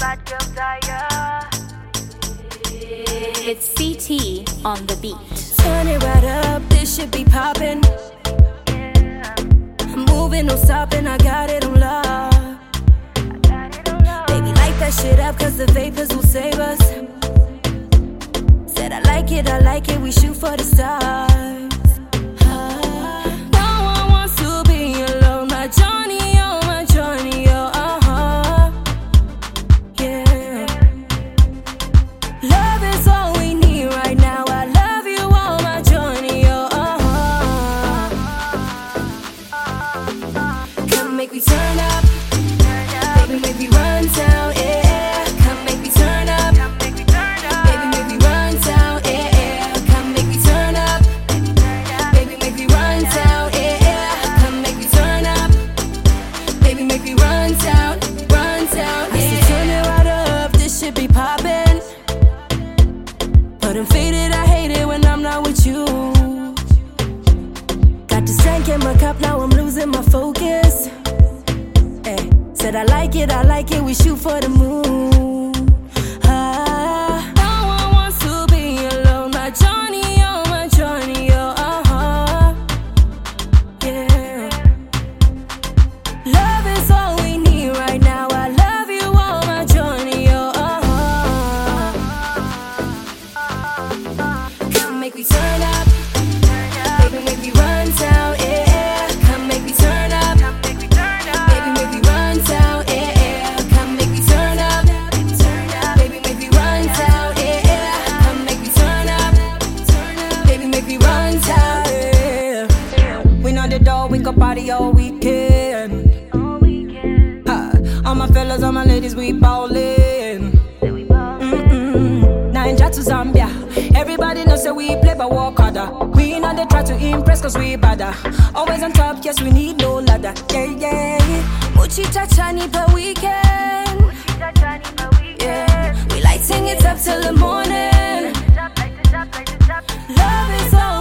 bad girl desire. It's CT on the beat. Turn it right up, this shit be poppin'. I'm moving, no stopping, I got it on lock. Baby, light that shit up, cause the vapors will save us. Said I like it, we shoot for the stars. No one wants to be alone, my Johnny, oh, my Johnny, oh, yeah. Love is all we need right now, I love you, oh, my Johnny, oh, Come make me turn up, baby, make me run down, yeah. Come make me turn up, baby, make me run down, yeah. Come make me turn up, baby, make me run down, yeah. Come make me turn up, baby, make me run down, yeah. I said turn it right up, this shit be poppin'. But I'm faded, I hate it when I'm not with you. Got the stank in my cup, now I'm losing my focus. Ay, said I like it, we shoot for the moon. No one wants to be alone, my Johnny, oh, my Johnny, oh, yeah. Love is all we need right now, I love you, oh, my Johnny, oh, Come make me turn up, baby, make me run down, yeah. Come make me turn up, baby, make me run down, yeah. Come make me turn up, baby, make me run down, yeah. Come make me turn up, baby, make me run down, yeah. We know the door, we go party all weekend. All my fellas, all my ladies, we ballin'. Naija to Zambia, everybody knows that we play but work harder. We know they try to impress cause we badder. Always on top, yes, we need no ladder. Yeah. Muchita chani per weekend, yeah. We lighting it up till the morning. Love is all